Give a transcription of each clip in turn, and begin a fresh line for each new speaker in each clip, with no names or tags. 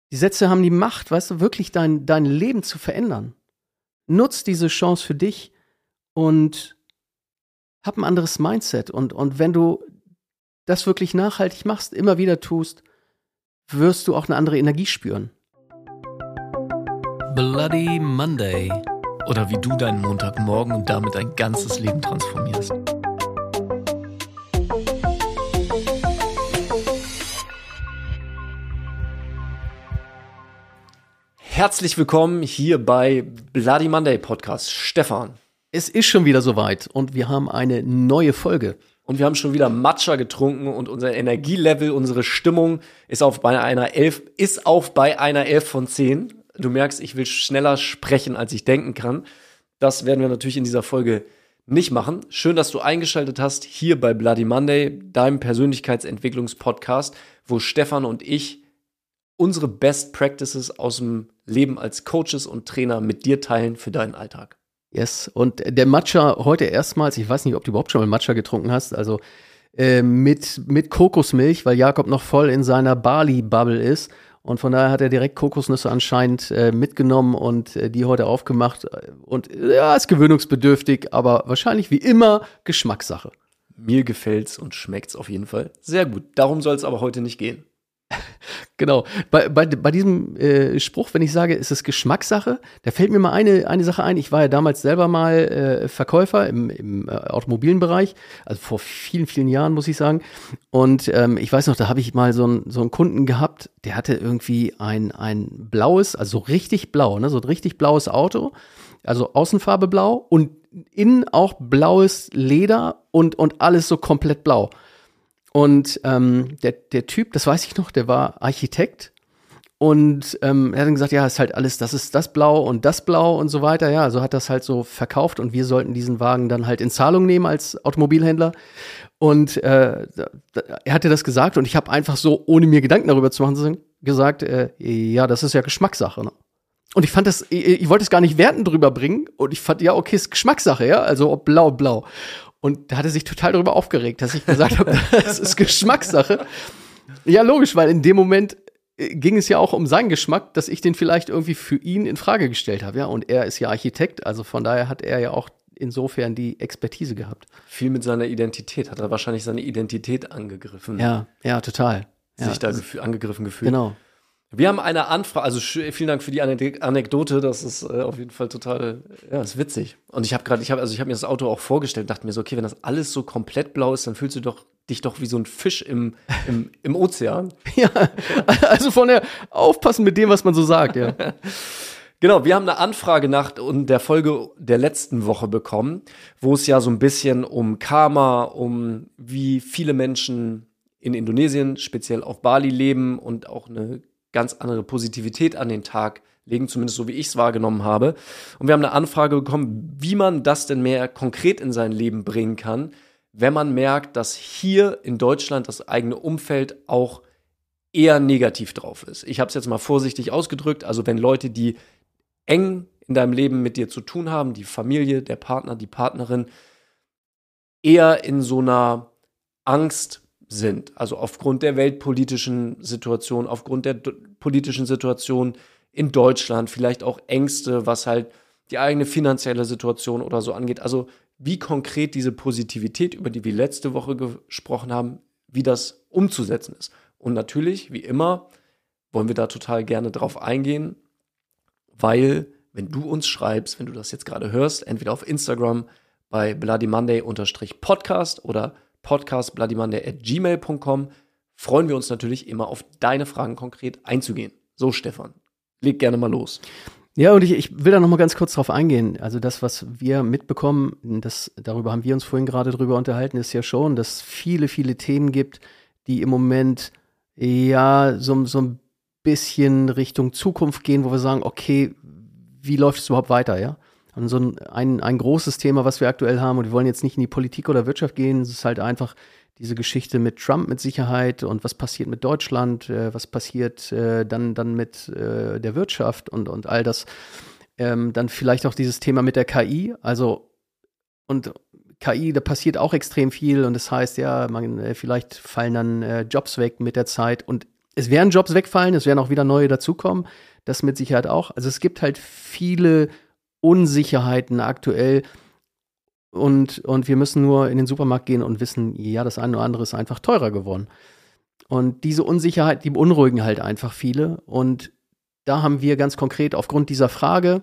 Die Sätze haben die Macht, weißt du, wirklich dein Leben zu verändern. Nutz diese Chance für dich und hab ein anderes Mindset. Und wenn du das wirklich nachhaltig machst, immer wieder tust, wirst du auch eine andere Energie spüren.
Bloody Monday. Oder wie du deinen Montagmorgen und damit dein ganzes Leben transformierst.
Herzlich willkommen hier bei Bloody Monday Podcast. Stefan.
Es ist schon wieder soweit und wir haben eine neue Folge.
Und wir haben schon wieder Matcha getrunken und unser Energielevel, unsere Stimmung ist bei einer 11 von 10. Du merkst, ich will schneller sprechen, als ich denken kann. Das werden wir natürlich in dieser Folge nicht machen. Schön, dass du eingeschaltet hast hier bei Bloody Monday, deinem Persönlichkeitsentwicklungspodcast, wo Stefan und ich unsere Best Practices aus dem Leben als Coaches und Trainer mit dir teilen für deinen Alltag.
Yes, und der Matcha heute erstmals, ich weiß nicht, ob du überhaupt schon mal Matcha getrunken hast, also mit Kokosmilch, weil Jakob noch voll in seiner Bali-Bubble ist und von daher hat er direkt Kokosnüsse anscheinend mitgenommen und die heute aufgemacht und ja, ist gewöhnungsbedürftig, aber wahrscheinlich wie immer Geschmackssache.
Mir gefällt's und schmeckt's auf jeden Fall sehr gut. Darum soll es aber heute nicht gehen.
Genau. Bei diesem Spruch, wenn ich sage, es ist Geschmackssache, da fällt mir mal eine Sache ein. Ich war ja damals selber mal Verkäufer im automobilen Bereich, also vor vielen, vielen Jahren, muss ich sagen. Und ich weiß noch, da habe ich mal so einen Kunden gehabt, der hatte irgendwie ein blaues, also so richtig blau, ne, so ein richtig blaues Auto, also Außenfarbe blau und innen auch blaues Leder und alles so komplett blau. Und der Typ, das weiß ich noch, der war Architekt und er hat dann gesagt, ja, ist halt alles, das ist das Blau und so weiter. Ja, so hat das halt so verkauft und wir sollten diesen Wagen dann halt in Zahlung nehmen als Automobilhändler. Und er hatte das gesagt und ich habe einfach so, ohne mir Gedanken darüber zu machen, gesagt, ja, das ist ja Geschmackssache. Ne? Und ich fand das, ich wollte es gar nicht wertend drüber bringen und ich fand, ja, okay, ist Geschmackssache, ja, also ob blau. Und da hat er sich total darüber aufgeregt, dass ich gesagt habe, das ist Geschmackssache. Ja, logisch, weil in dem Moment ging es ja auch um seinen Geschmack, dass ich den vielleicht irgendwie für ihn in Frage gestellt habe. Ja, und er ist ja Architekt, also von daher hat er ja auch insofern die Expertise gehabt.
Viel mit seiner Identität, hat er wahrscheinlich seine Identität angegriffen.
Ja, total.
Sich da angegriffen gefühlt.
Genau.
Wir haben eine Anfrage, also vielen Dank für die Anekdote, das ist auf jeden Fall total, ja, ist witzig. Und ich habe mir das Auto auch vorgestellt, dachte mir so, okay, wenn das alles so komplett blau ist, dann fühlst du dich doch wie so ein Fisch im Ozean.
Ja, also von der, aufpassen mit dem, was man so sagt, ja.
Genau, wir haben eine Anfrage nach der Folge der letzten Woche bekommen, wo es ja so ein bisschen um Karma, um wie viele Menschen in Indonesien, speziell auf Bali leben und auch eine ganz andere Positivität an den Tag legen, zumindest so wie ich es wahrgenommen habe. Und wir haben eine Anfrage bekommen, wie man das denn mehr konkret in sein Leben bringen kann, wenn man merkt, dass hier in Deutschland das eigene Umfeld auch eher negativ drauf ist. Ich habe es jetzt mal vorsichtig ausgedrückt, also wenn Leute, die eng in deinem Leben mit dir zu tun haben, die Familie, der Partner, die Partnerin, eher in so einer Angst sind, also aufgrund der weltpolitischen Situation, aufgrund der politischen Situation in Deutschland, vielleicht auch Ängste, was halt die eigene finanzielle Situation oder so angeht. Also wie konkret diese Positivität, über die wir letzte Woche gesprochen haben, wie das umzusetzen ist. Und natürlich, wie immer, wollen wir da total gerne drauf eingehen, weil wenn du uns schreibst, wenn du das jetzt gerade hörst, entweder auf Instagram bei bloodymonday_podcast oder podcastbloodymonday@gmail.com, freuen wir uns natürlich immer auf deine Fragen konkret einzugehen. So, Stefan, leg gerne mal los.
Ja, und ich will da noch mal ganz kurz drauf eingehen. Also das, was wir mitbekommen, darüber haben wir uns vorhin gerade drüber unterhalten, ist ja schon, dass es viele, viele Themen gibt, die im Moment ja so ein bisschen Richtung Zukunft gehen, wo wir sagen, okay, wie läuft es überhaupt weiter, ja? Und so ein großes Thema, was wir aktuell haben, und wir wollen jetzt nicht in die Politik oder Wirtschaft gehen, es ist halt einfach diese Geschichte mit Trump mit Sicherheit und was passiert mit Deutschland, was passiert dann mit der Wirtschaft und all das. Dann vielleicht auch dieses Thema mit der KI, also und KI, da passiert auch extrem viel und das heißt, ja, vielleicht fallen dann Jobs weg mit der Zeit und Es werden Jobs wegfallen, es werden auch wieder neue dazukommen, das mit Sicherheit auch. Also es gibt halt viele Unsicherheiten aktuell und wir müssen nur in den Supermarkt gehen und wissen, ja, das eine oder andere ist einfach teurer geworden. Und diese Unsicherheit, die beunruhigen halt einfach viele. Und da haben wir ganz konkret aufgrund dieser Frage,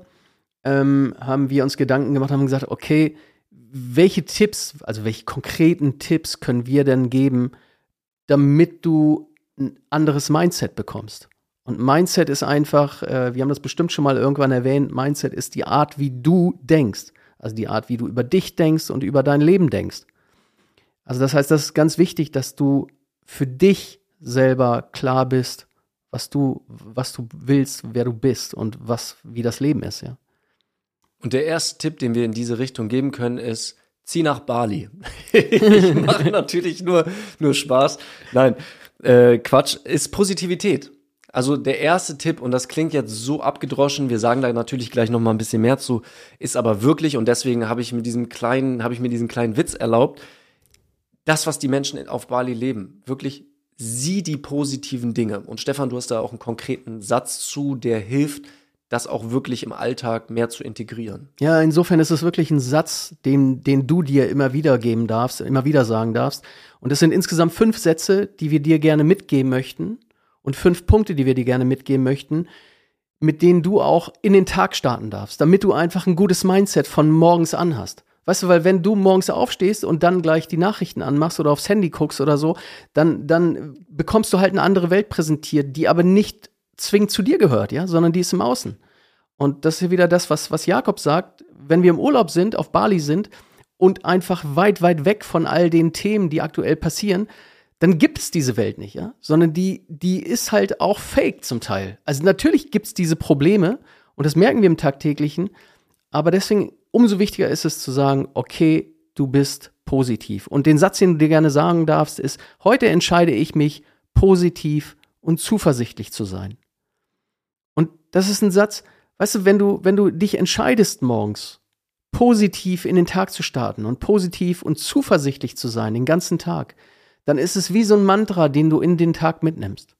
haben wir uns Gedanken gemacht, haben gesagt, okay, welche Tipps, also welche konkreten Tipps können wir denn geben, damit du ein anderes Mindset bekommst? Und Mindset ist einfach, wir haben das bestimmt schon mal irgendwann erwähnt, Mindset ist die Art, wie du denkst. Also die Art, wie du über dich denkst und über dein Leben denkst. Also das heißt, das ist ganz wichtig, dass du für dich selber klar bist, was du willst, wer du bist und wie das Leben ist, ja.
Und der erste Tipp, den wir in diese Richtung geben können, ist, zieh nach Bali. Ich mache natürlich nur Spaß. Nein, Quatsch, ist Positivität. Also der erste Tipp, und das klingt jetzt so abgedroschen, wir sagen da natürlich gleich noch mal ein bisschen mehr zu, ist aber wirklich, und deswegen habe ich mir diesen kleinen Witz erlaubt, das, was die Menschen auf Bali leben, wirklich sieh die positiven Dinge. Und Stefan, du hast da auch einen konkreten Satz zu, der hilft, das auch wirklich im Alltag mehr zu integrieren.
Ja, insofern ist es wirklich ein Satz, den du dir immer wieder geben darfst, immer wieder sagen darfst. Und es sind insgesamt 5 Sätze, die wir dir gerne mitgeben möchten. Und 5 Punkte, die wir dir gerne mitgeben möchten, mit denen du auch in den Tag starten darfst, damit du einfach ein gutes Mindset von morgens an hast. Weißt du, weil wenn du morgens aufstehst und dann gleich die Nachrichten anmachst oder aufs Handy guckst oder so, dann bekommst du halt eine andere Welt präsentiert, die aber nicht zwingend zu dir gehört, ja, sondern die ist im Außen. Und das ist ja wieder das, was Jakob sagt, wenn wir im Urlaub sind, auf Bali sind und einfach weit, weit weg von all den Themen, die aktuell passieren, dann gibt es diese Welt nicht, ja, sondern die ist halt auch fake zum Teil. Also natürlich gibt es diese Probleme und das merken wir im Tagtäglichen, aber deswegen umso wichtiger ist es zu sagen, okay, du bist positiv. Und den Satz, den du dir gerne sagen darfst, ist, heute entscheide ich mich, positiv und zuversichtlich zu sein. Und das ist ein Satz, weißt du, wenn du dich entscheidest morgens, positiv in den Tag zu starten und positiv und zuversichtlich zu sein, den ganzen Tag, dann ist es wie so ein Mantra, den du in den Tag mitnimmst.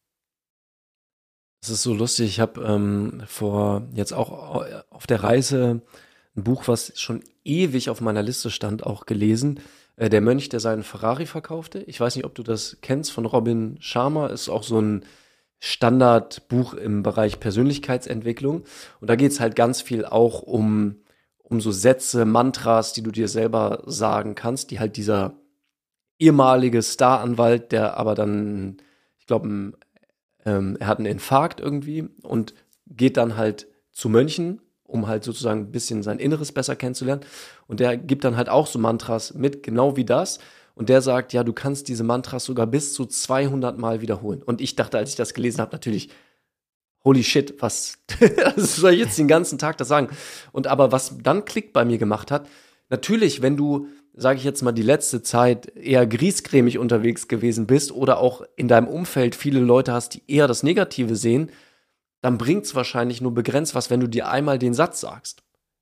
Das ist so lustig. Ich habe jetzt auch auf der Reise ein Buch, was schon ewig auf meiner Liste stand, auch gelesen. Der Mönch, der seinen Ferrari verkaufte. Ich weiß nicht, ob du das kennst, von Robin Sharma. Ist auch so ein Standardbuch im Bereich Persönlichkeitsentwicklung. Und da geht es halt ganz viel auch um so Sätze, Mantras, die du dir selber sagen kannst, die halt dieser ehemalige Staranwalt, der aber dann, ich glaube, er hat einen Infarkt irgendwie und geht dann halt zu Mönchen, um halt sozusagen ein bisschen sein Inneres besser kennenzulernen. Und der gibt dann halt auch so Mantras mit, genau wie das. Und der sagt, ja, du kannst diese Mantras sogar bis zu 200 Mal wiederholen. Und ich dachte, als ich das gelesen habe, natürlich, holy shit, was soll ich jetzt den ganzen Tag das sagen? Und aber was dann Klick bei mir gemacht hat, natürlich, wenn du, sage ich jetzt mal, die letzte Zeit eher griesgrämig unterwegs gewesen bist oder auch in deinem Umfeld viele Leute hast, die eher das Negative sehen, dann bringt's wahrscheinlich nur begrenzt was, wenn du dir einmal den Satz sagst.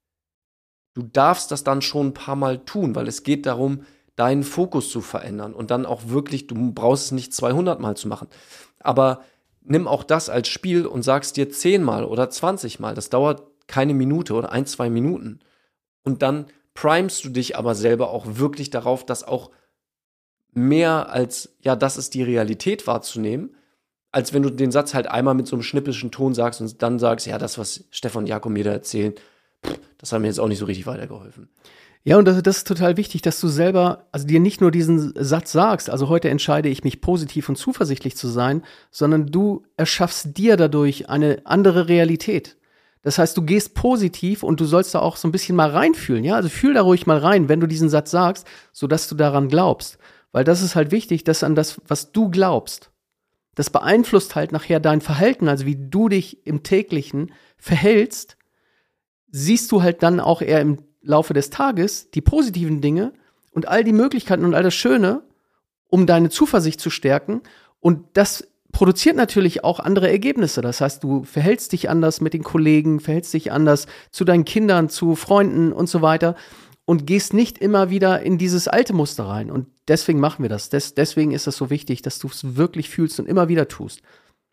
Du darfst das dann schon ein paar Mal tun, weil es geht darum, deinen Fokus zu verändern und dann auch wirklich, du brauchst es nicht 200 Mal zu machen, aber nimm auch das als Spiel und sagst dir 10 Mal oder 20 Mal, das dauert keine Minute oder 1-2 Minuten und dann primest du dich aber selber auch wirklich darauf, das auch mehr als, ja, das ist die Realität wahrzunehmen, als wenn du den Satz halt einmal mit so einem schnippischen Ton sagst und dann sagst, ja, das, was Stefan und Jakob mir da erzählen, das hat mir jetzt auch nicht so richtig weitergeholfen.
Ja, und das ist total wichtig, dass du selber, also dir nicht nur diesen Satz sagst, also heute entscheide ich mich positiv und zuversichtlich zu sein, sondern du erschaffst dir dadurch eine andere Realität. Das heißt, du gehst positiv und du sollst da auch so ein bisschen mal reinfühlen, ja? Also fühl da ruhig mal rein, wenn du diesen Satz sagst, sodass du daran glaubst. Weil das ist halt wichtig, dass an das, was du glaubst, das beeinflusst halt nachher dein Verhalten, also wie du dich im Täglichen verhältst, siehst du halt dann auch eher im Laufe des Tages die positiven Dinge und all die Möglichkeiten und all das Schöne, um deine Zuversicht zu stärken. Und das produziert natürlich auch andere Ergebnisse. Das heißt, du verhältst dich anders mit den Kollegen, verhältst dich anders zu deinen Kindern, zu Freunden und so weiter und gehst nicht immer wieder in dieses alte Muster rein. Und deswegen machen wir das. Deswegen ist das so wichtig, dass du es wirklich fühlst und immer wieder tust.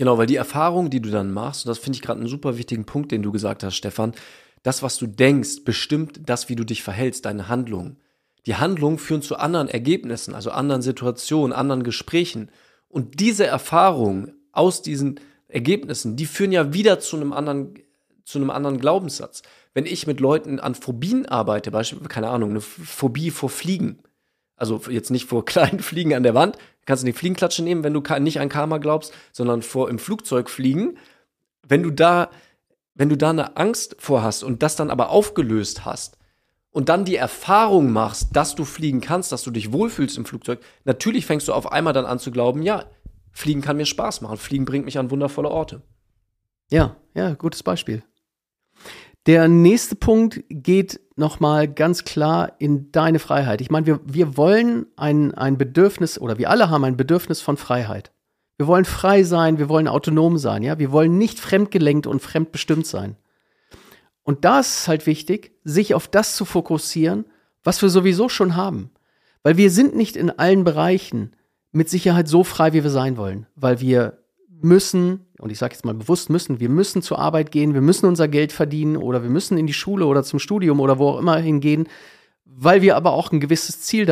Genau, weil die Erfahrung, die du dann machst, und das finde ich gerade einen super wichtigen Punkt, den du gesagt hast, Stefan, das, was du denkst, bestimmt das, wie du dich verhältst, deine Handlungen. Die Handlungen führen zu anderen Ergebnissen, also anderen Situationen, anderen Gesprächen. Und diese Erfahrungen aus diesen Ergebnissen, die führen ja wieder zu einem anderen Glaubenssatz. Wenn ich mit Leuten an Phobien arbeite, beispielsweise, keine Ahnung, eine Phobie vor Fliegen, also jetzt nicht vor kleinen Fliegen an der Wand, kannst du die Fliegenklatsche nehmen, wenn du nicht an Karma glaubst, sondern vor im Flugzeug fliegen. Wenn du da eine Angst vor hast und das dann aber aufgelöst hast und dann die Erfahrung machst, dass du fliegen kannst, dass du dich wohlfühlst im Flugzeug, natürlich fängst du auf einmal dann an zu glauben, ja, Fliegen kann mir Spaß machen, Fliegen bringt mich an wundervolle Orte.
Ja, gutes Beispiel. Der nächste Punkt geht nochmal ganz klar in deine Freiheit. Ich meine, wir wollen ein Bedürfnis, oder wir alle haben ein Bedürfnis von Freiheit. Wir wollen frei sein, wir wollen autonom sein, ja. Wir wollen nicht fremdgelenkt und fremdbestimmt sein. Und da ist es halt wichtig, sich auf das zu fokussieren, was wir sowieso schon haben. Weil wir sind nicht in allen Bereichen mit Sicherheit so frei, wie wir sein wollen. Weil wir müssen, und ich sage jetzt mal bewusst müssen, wir müssen zur Arbeit gehen, wir müssen unser Geld verdienen oder wir müssen in die Schule oder zum Studium oder wo auch immer hingehen, weil wir aber auch ein gewisses Ziel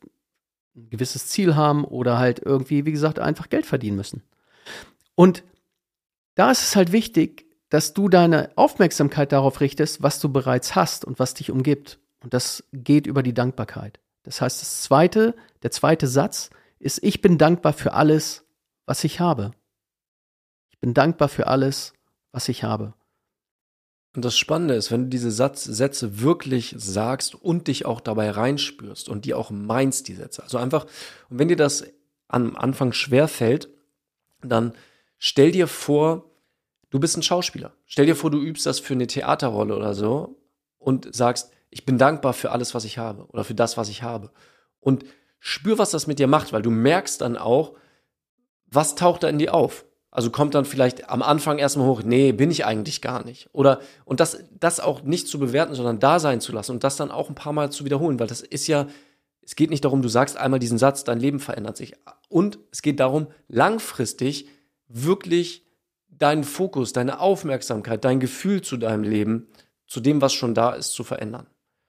haben oder halt irgendwie, wie gesagt, einfach Geld verdienen müssen. Und da ist es halt wichtig, dass du deine Aufmerksamkeit darauf richtest, was du bereits hast und was dich umgibt. Und das geht über die Dankbarkeit. Das heißt, der zweite Satz ist, ich bin dankbar für alles, was ich habe. Ich bin dankbar für alles, was ich habe.
Und das Spannende ist, wenn du diese Sätze wirklich sagst und dich auch dabei reinspürst und die auch meinst, die Sätze. Also einfach, und wenn dir das am Anfang schwerfällt, dann stell dir vor, du bist ein Schauspieler. Stell dir vor, du übst das für eine Theaterrolle oder so und sagst, ich bin dankbar für alles, was ich habe oder für das, was ich habe. Und spür, was das mit dir macht, weil du merkst dann auch, was taucht da in dir auf. Also kommt dann vielleicht am Anfang erstmal hoch, nee, bin ich eigentlich gar nicht. Und das auch nicht zu bewerten, sondern da sein zu lassen und das dann auch ein paar Mal zu wiederholen, weil das ist ja, es geht nicht darum, du sagst einmal diesen Satz, dein Leben verändert sich. Und es geht darum, langfristig wirklich deinen Fokus, deine Aufmerksamkeit, dein Gefühl zu deinem Leben, zu dem, was schon da ist, zu verändern.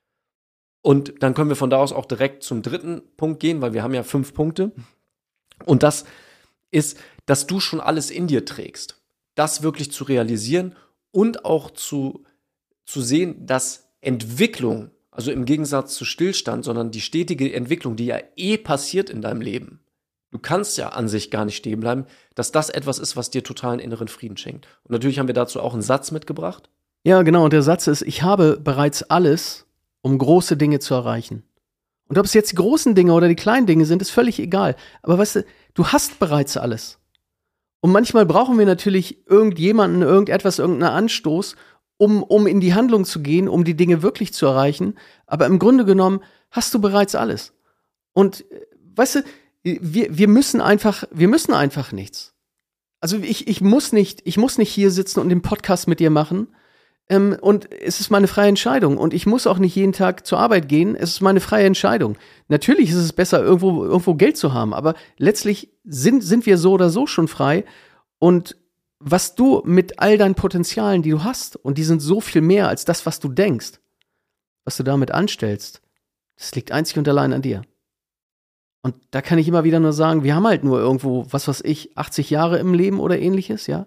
Und dann können wir von da aus auch direkt zum dritten Punkt gehen, weil wir haben ja 5 Punkte. Und das ist, dass du schon alles in dir trägst. Das wirklich zu realisieren und auch zu sehen, dass Entwicklung, also im Gegensatz zu Stillstand, sondern die stetige Entwicklung, die ja passiert in deinem Leben, du kannst ja an sich gar nicht stehen bleiben, dass das etwas ist, was dir totalen inneren Frieden schenkt. Und natürlich haben wir dazu auch einen Satz mitgebracht.
Ja, genau, und der Satz ist, ich habe bereits alles, um große Dinge zu erreichen. Und ob es jetzt die großen Dinge oder die kleinen Dinge sind, ist völlig egal. Aber weißt du hast bereits alles. Und manchmal brauchen wir natürlich irgendjemanden, irgendeinen Anstoß, um in die Handlung zu gehen, um die Dinge wirklich zu erreichen. Aber im Grunde genommen hast du bereits alles. Und weißt du, wir müssen einfach nichts. Also ich muss nicht hier sitzen und den Podcast mit dir machen. Und es ist meine freie Entscheidung. Und ich muss auch nicht jeden Tag zur Arbeit gehen. Es ist meine freie Entscheidung. Natürlich ist es besser, irgendwo Geld zu haben. Aber letztlich sind wir so oder so schon frei. Und was du mit all deinen Potenzialen, die du hast, und die sind so viel mehr als das, was du denkst, was du damit anstellst, das liegt einzig und allein an dir. Und da kann ich immer wieder nur sagen, wir haben halt nur irgendwo, 80 Jahre im Leben oder ähnliches, ja.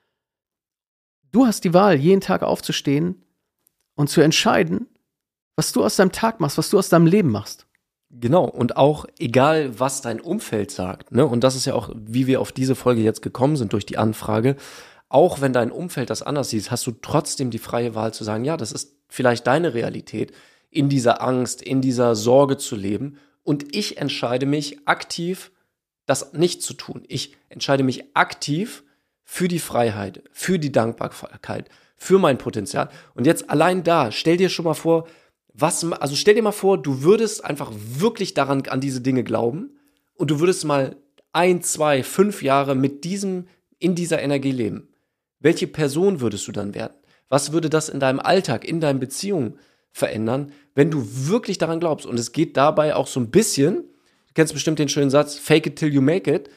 Du hast die Wahl, jeden Tag aufzustehen und zu entscheiden, was du aus deinem Tag machst, was du aus deinem Leben machst.
Genau, und auch egal, was dein Umfeld sagt, ne? Und das ist ja auch, wie wir auf diese Folge jetzt gekommen sind durch die Anfrage, auch wenn dein Umfeld das anders sieht, hast du trotzdem die freie Wahl zu sagen, ja, das ist vielleicht deine Realität, in dieser Angst, in dieser Sorge zu leben. Und ich entscheide mich aktiv, das nicht zu tun. Ich entscheide mich aktiv für die Freiheit, für die Dankbarkeit, für mein Potenzial. Und jetzt allein da, stell dir schon mal vor, stell dir mal vor, du würdest einfach wirklich an diese Dinge glauben und du würdest mal 1, 2, 5 Jahre in dieser Energie leben. Welche Person würdest du dann werden? Was würde das in deinem Alltag, in deinen Beziehungen verändern, wenn du wirklich daran glaubst? Und es geht dabei auch so ein bisschen, du kennst bestimmt den schönen Satz, fake it till you make it.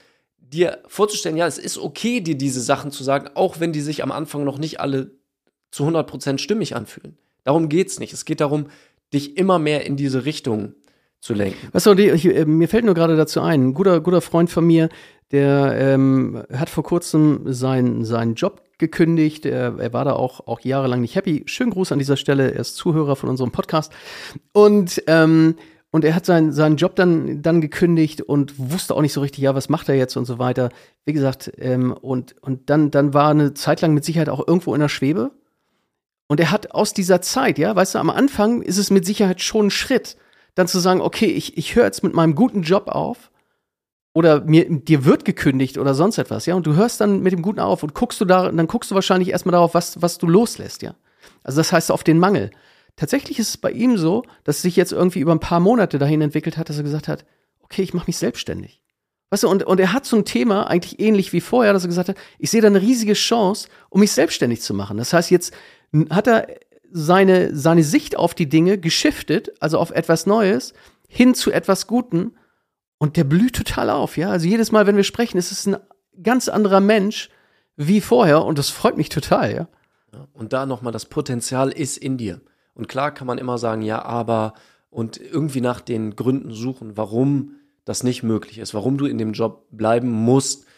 dir vorzustellen, ja, es ist okay, dir diese Sachen zu sagen, auch wenn die sich am Anfang noch nicht alle zu 100% stimmig anfühlen. Darum geht's nicht. Es geht darum, dich immer mehr in diese Richtung zu lenken.
Weißt du, mir fällt nur gerade dazu ein, ein guter Freund von mir, der hat vor kurzem seinen Job gekündigt. Er war da auch jahrelang nicht happy. Schönen Gruß an dieser Stelle. Er ist Zuhörer von unserem Podcast. Und er hat seinen Job dann gekündigt und wusste auch nicht so richtig, ja, was macht er jetzt und so weiter. Wie gesagt, und dann war eine Zeit lang mit Sicherheit auch irgendwo in der Schwebe. Und er hat aus dieser Zeit, ja, weißt du, am Anfang ist es mit Sicherheit schon ein Schritt, dann zu sagen, okay, ich höre jetzt mit meinem guten Job auf oder dir wird gekündigt oder sonst etwas, ja, und du hörst dann mit dem Guten auf und dann guckst du wahrscheinlich erstmal darauf, was du loslässt, ja. Also das heißt auf den Mangel. Tatsächlich ist es bei ihm so, dass es sich jetzt irgendwie über ein paar Monate dahin entwickelt hat, dass er gesagt hat, okay, ich mache mich selbstständig. Weißt du, und er hat so ein Thema, eigentlich ähnlich wie vorher, dass er gesagt hat, ich sehe da eine riesige Chance, um mich selbstständig zu machen. Das heißt, jetzt hat er seine Sicht auf die Dinge geschiftet, also auf etwas Neues, hin zu etwas Guten. Und der blüht total auf, ja. Also jedes Mal, wenn wir sprechen, ist es ein ganz anderer Mensch wie vorher. Und das freut mich total, ja.
Und da nochmal, das Potenzial ist in dir. Und klar kann man immer sagen, ja, aber, und irgendwie nach den Gründen suchen, warum das nicht möglich ist, warum du in dem Job bleiben musst,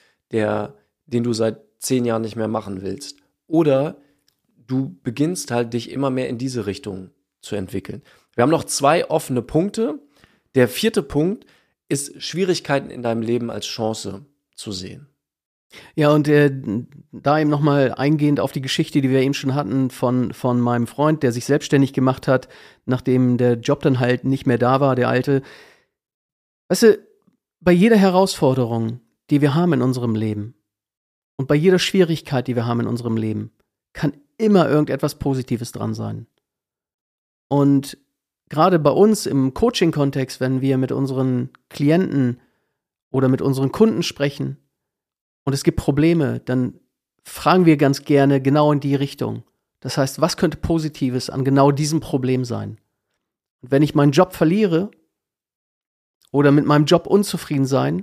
den du seit 10 Jahren nicht mehr machen willst. Oder du beginnst halt, dich immer mehr in diese Richtung zu entwickeln. Wir haben noch 2 offene Punkte. Der 4. Punkt ist, Schwierigkeiten in deinem Leben als Chance zu sehen.
Ja, und da eben nochmal eingehend auf die Geschichte, die wir eben schon hatten von meinem Freund, der sich selbstständig gemacht hat, nachdem der Job dann halt nicht mehr da war, der alte. Weißt du, bei jeder Herausforderung, die wir haben in unserem Leben und bei jeder Schwierigkeit, die wir haben in unserem Leben, kann immer irgendetwas Positives dran sein. Und gerade bei uns im Coaching-Kontext, wenn wir mit unseren Klienten oder mit unseren Kunden sprechen und es gibt Probleme, dann fragen wir ganz gerne genau in die Richtung. Das heißt, was könnte Positives an genau diesem Problem sein? Und wenn ich meinen Job verliere oder mit meinem Job unzufrieden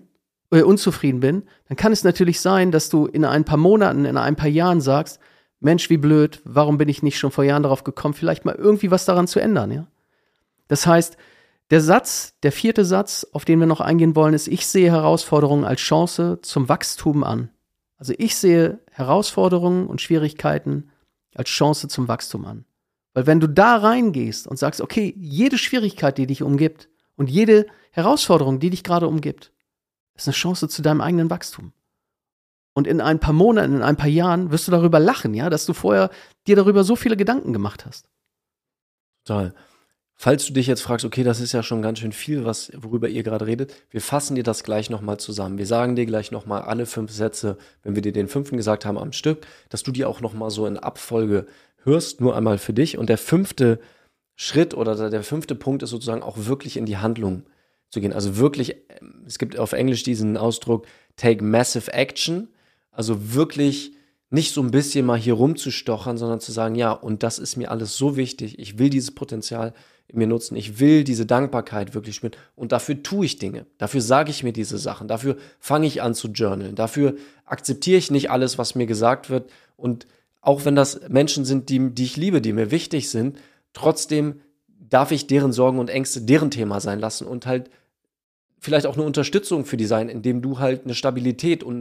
bin, dann kann es natürlich sein, dass du in ein paar Monaten, in ein paar Jahren sagst, Mensch, wie blöd, warum bin ich nicht schon vor Jahren darauf gekommen, vielleicht mal irgendwie was daran zu ändern, ja? Das heißt, der 4. Satz, auf den wir noch eingehen wollen, ist, ich sehe Herausforderungen als Chance zum Wachstum an. Also ich sehe Herausforderungen und Schwierigkeiten als Chance zum Wachstum an. Weil wenn du da reingehst und sagst, okay, jede Schwierigkeit, die dich umgibt und jede Herausforderung, die dich gerade umgibt, ist eine Chance zu deinem eigenen Wachstum. Und in ein paar Monaten, in ein paar Jahren wirst du darüber lachen, ja, dass du vorher dir darüber so viele Gedanken gemacht hast.
Total. Falls du dich jetzt fragst, okay, das ist ja schon ganz schön viel, worüber ihr gerade redet, wir fassen dir das gleich nochmal zusammen. Wir sagen dir gleich nochmal alle 5 Sätze, wenn wir dir den 5. gesagt haben am Stück, dass du die auch nochmal so in Abfolge hörst, nur einmal für dich. Und der 5. Schritt oder der 5. Punkt ist sozusagen auch wirklich in die Handlung zu gehen. Also wirklich, es gibt auf Englisch diesen Ausdruck, take massive action. Also wirklich nicht so ein bisschen mal hier rumzustochern, sondern zu sagen, ja, und das ist mir alles so wichtig. Ich will dieses Potenzial in mir nutzen. Ich will diese Dankbarkeit wirklich spüren. Und dafür tue ich Dinge. Dafür sage ich mir diese Sachen. Dafür fange ich an zu journalen. Dafür akzeptiere ich nicht alles, was mir gesagt wird. Und auch wenn das Menschen sind, die ich liebe, die mir wichtig sind, trotzdem darf ich deren Sorgen und Ängste deren Thema sein lassen und halt vielleicht auch eine Unterstützung für die sein, indem du halt eine Stabilität und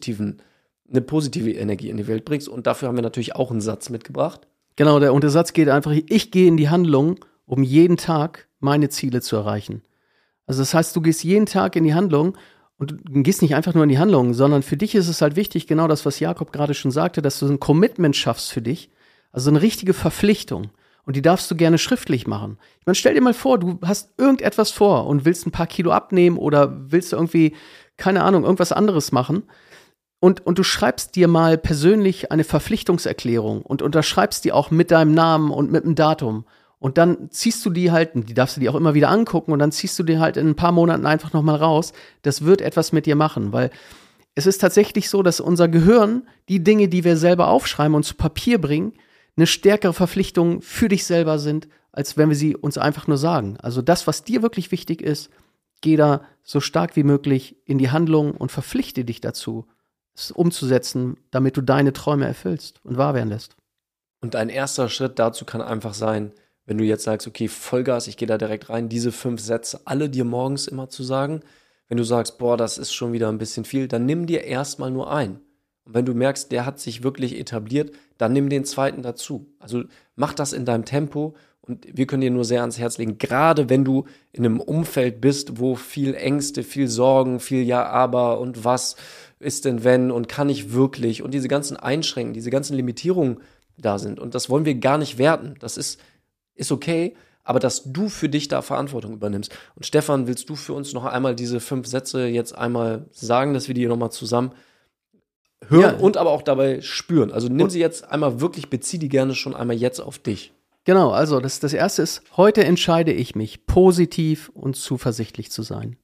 eine positive Energie in die Welt bringst. Und dafür haben wir natürlich auch einen Satz mitgebracht.
Genau, der Satz geht einfach, ich gehe in die Handlung, um jeden Tag meine Ziele zu erreichen. Also das heißt, du gehst jeden Tag in die Handlung und du gehst nicht einfach nur in die Handlung, sondern für dich ist es halt wichtig, genau das, was Jakob gerade schon sagte, dass du ein Commitment schaffst für dich, also eine richtige Verpflichtung. Und die darfst du gerne schriftlich machen. Ich meine, stell dir mal vor, du hast irgendetwas vor und willst ein paar Kilo abnehmen oder willst du irgendwie, keine Ahnung, irgendwas anderes machen. Und du schreibst dir mal persönlich eine Verpflichtungserklärung und unterschreibst die auch mit deinem Namen und mit dem Datum. Und dann ziehst du die halt, die darfst du dir auch immer wieder angucken und dann ziehst du die halt in ein paar Monaten einfach nochmal raus. Das wird etwas mit dir machen, weil es ist tatsächlich so, dass unser Gehirn die Dinge, die wir selber aufschreiben und zu Papier bringen, eine stärkere Verpflichtung für dich selber sind, als wenn wir sie uns einfach nur sagen. Also das, was dir wirklich wichtig ist, geh da so stark wie möglich in die Handlung und verpflichte dich dazu, es umzusetzen, damit du deine Träume erfüllst und wahr werden lässt.
Und ein erster Schritt dazu kann einfach sein, wenn du jetzt sagst, okay, Vollgas, ich gehe da direkt rein, diese 5 Sätze alle dir morgens immer zu sagen. Wenn du sagst, boah, das ist schon wieder ein bisschen viel, dann nimm dir erstmal nur einen. Und wenn du merkst, der hat sich wirklich etabliert, dann nimm den zweiten dazu. Also mach das in deinem Tempo und wir können dir nur sehr ans Herz legen, gerade wenn du in einem Umfeld bist, wo viel Ängste, viel Sorgen, viel Ja, aber und was ist denn wenn und kann ich wirklich und diese ganzen Einschränkungen, diese ganzen Limitierungen da sind. Und das wollen wir gar nicht werten. Das ist okay, aber dass du für dich da Verantwortung übernimmst. Und Stefan, willst du für uns noch einmal diese 5 Sätze jetzt einmal sagen, dass wir die nochmal zusammen hören und aber auch dabei spüren? Also nimm sie jetzt einmal wirklich, bezieh die gerne schon einmal jetzt auf dich.
Genau, also das erste ist, heute entscheide ich mich, positiv und zuversichtlich zu sein.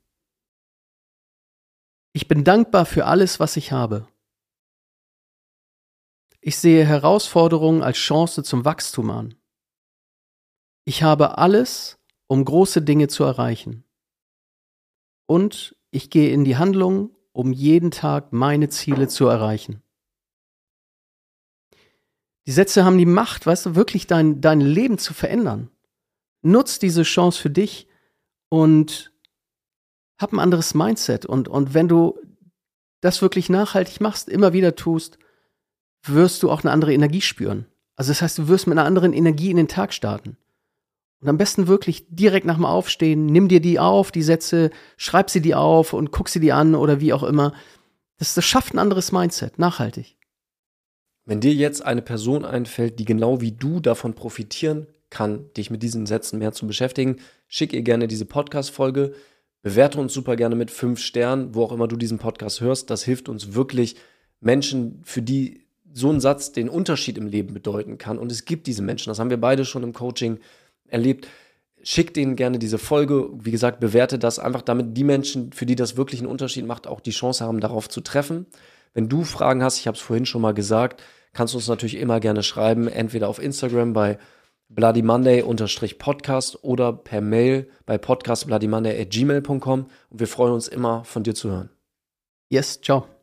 Ich bin dankbar für alles, was ich habe. Ich sehe Herausforderungen als Chance zum Wachstum an. Ich habe alles, um große Dinge zu erreichen. Und ich gehe in die Handlung, um jeden Tag meine Ziele zu erreichen. Die Sätze haben die Macht, weißt du, wirklich dein Leben zu verändern. Nutz diese Chance für dich und hab ein anderes Mindset. Und wenn du das wirklich nachhaltig machst, immer wieder tust, wirst du auch eine andere Energie spüren. Also das heißt, du wirst mit einer anderen Energie in den Tag starten. Und am besten wirklich direkt nach dem Aufstehen, nimm dir die auf, die Sätze, schreib sie dir auf und guck sie dir an oder wie auch immer. Das schafft ein anderes Mindset, nachhaltig.
Wenn dir jetzt eine Person einfällt, die genau wie du davon profitieren kann, dich mit diesen Sätzen mehr zu beschäftigen, schick ihr gerne diese Podcast-Folge, bewerte uns super gerne mit 5 Sternen, wo auch immer du diesen Podcast hörst. Das hilft uns wirklich, Menschen, für die so ein Satz den Unterschied im Leben bedeuten kann. Und es gibt diese Menschen, das haben wir beide schon im Coaching erlebt. Schick denen gerne diese Folge. Wie gesagt, bewerte das einfach, damit die Menschen, für die das wirklich einen Unterschied macht, auch die Chance haben, darauf zu treffen. Wenn du Fragen hast, ich habe es vorhin schon mal gesagt, kannst du uns natürlich immer gerne schreiben, entweder auf Instagram bei bloodymonday_podcast oder per Mail bei podcastbloodymonday@gmail.com und wir freuen uns immer, von dir zu hören.
Yes, ciao.